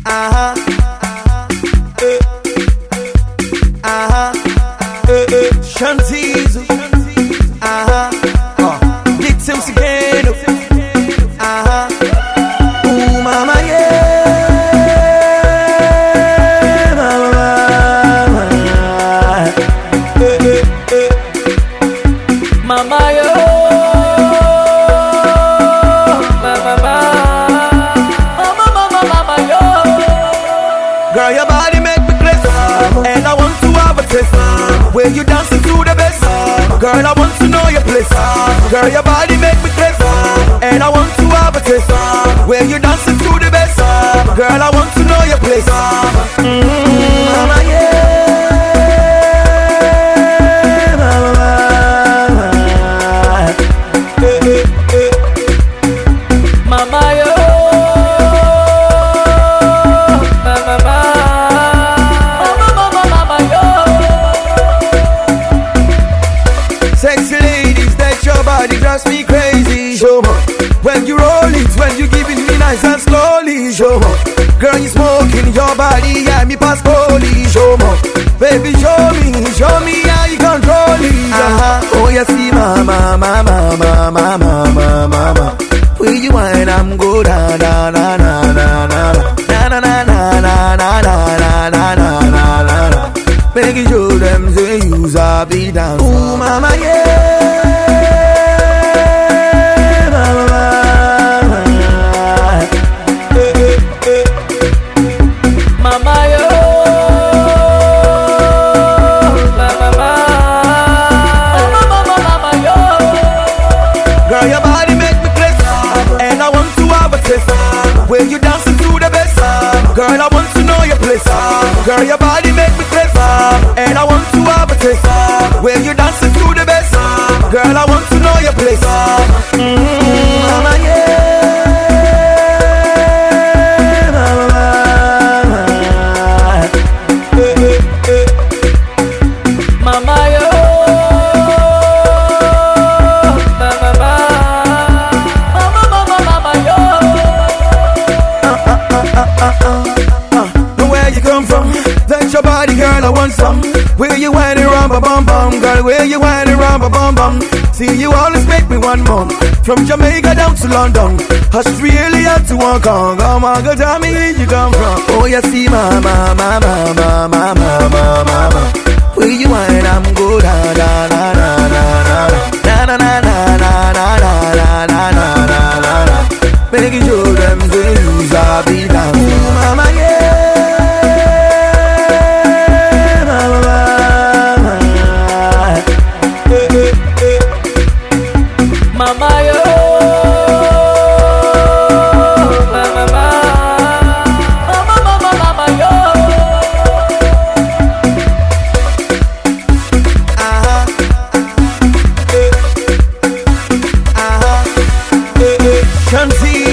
Uh-huh. Shantizo. Big Tim's again. Ooh, mama, yeah. Mama, yo. Mama, yo. Girl, your body make me crazy, and I want to have a taste. When you dancing to the best, girl, I want to know your place. Girl, your body make me crazy, and I want to have a taste. When you dancing to the best, girl, I want to know your place. Mama, yeah, mama, yo. Sexy ladies, that your body drives me crazy. Show me when you roll it, when you giving me nice and slowly. Show me, girl, you smoking your body, yeah, me pass holy. Show me, baby, show me how you control it. Oh, you see, mama, will you wine? I'm go da da da da da da da da da da da. Make you show them say you's a beat down. Ooh, mama, yeah, mama, mama, yo, mama, yo. Girl, your body make me crazy, and I want to have a taste. When you dancing to the best, girl, I want to know your place. Girl, your body make me crazy, and I want to have a taste. When you dancing to the best, girl, I want to know your place. Mama, yeah, mama, yo, mama, yo. Where you come from? That's your body, girl, I want some. Where you whining around, bum bum, girl? Where you whining around, bum bum? See, you always make me one more. From Jamaica down to London, Australia to Hong Kong. Oh my God, tell me where you come from. Oh, you see, mama. Where you whine, I'm go da da da da da da da da da da da. Make you show them say you's a beat down. Mama, yeah. Mama, yo, mama, yo. Shanti.